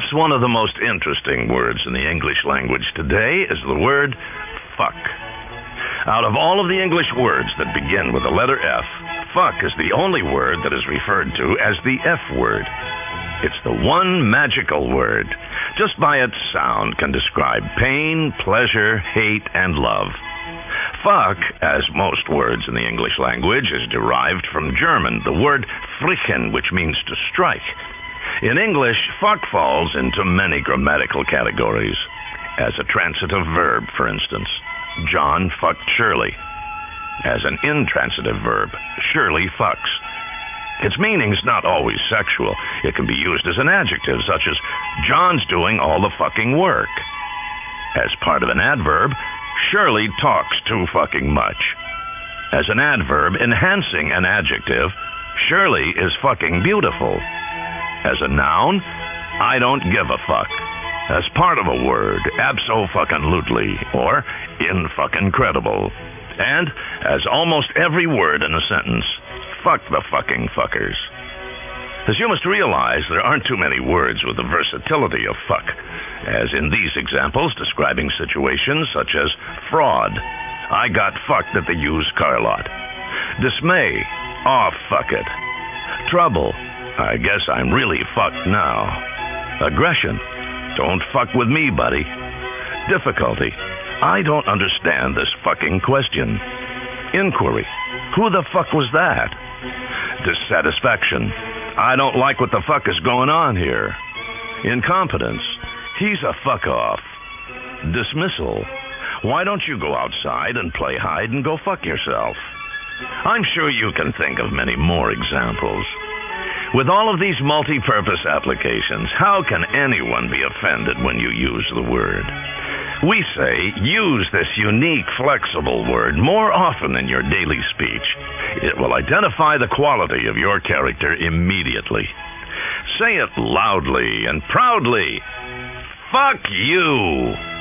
Perhaps one of the most interesting words in the English language today is the word fuck. Out of all of the English words that begin with the letter F, fuck is the only word that is referred to as the F word. It's the one magical word. Just by its sound can describe pain, pleasure, hate, and love. Fuck, as most words in the English language, is derived from German, the word frichen, which means to strike. In English, fuck falls into many grammatical categories. As a transitive verb, for instance, John fucked Shirley. As an intransitive verb, Shirley fucks. Its meaning's not always sexual. It can be used as an adjective, such as, John's doing all the fucking work. As part of an adverb, Shirley talks too fucking much. As an adverb enhancing an adjective, Shirley is fucking beautiful. As a noun, I don't give a fuck. As part of a word, abso-fucking-lutely, or in-fucking-credible. And as almost every word in a sentence, fuck the fucking fuckers. As you must realize, there aren't too many words with the versatility of fuck, as in these examples describing situations such as fraud, I got fucked at the used car lot. Dismay, oh fuck it. Trouble, I guess I'm really fucked now. Aggression, don't fuck with me, buddy. Difficulty, I don't understand this fucking question. Inquiry, who the fuck was that? Dissatisfaction, I don't like what the fuck is going on here. Incompetence, he's a fuck off. Dismissal, why don't you go outside and play hide and go fuck yourself? I'm sure you can think of many more examples. With all of these multi-purpose applications, how can anyone be offended when you use the word? We say, use this unique, flexible word more often in your daily speech. It will identify the quality of your character immediately. Say it loudly and proudly. Fuck you!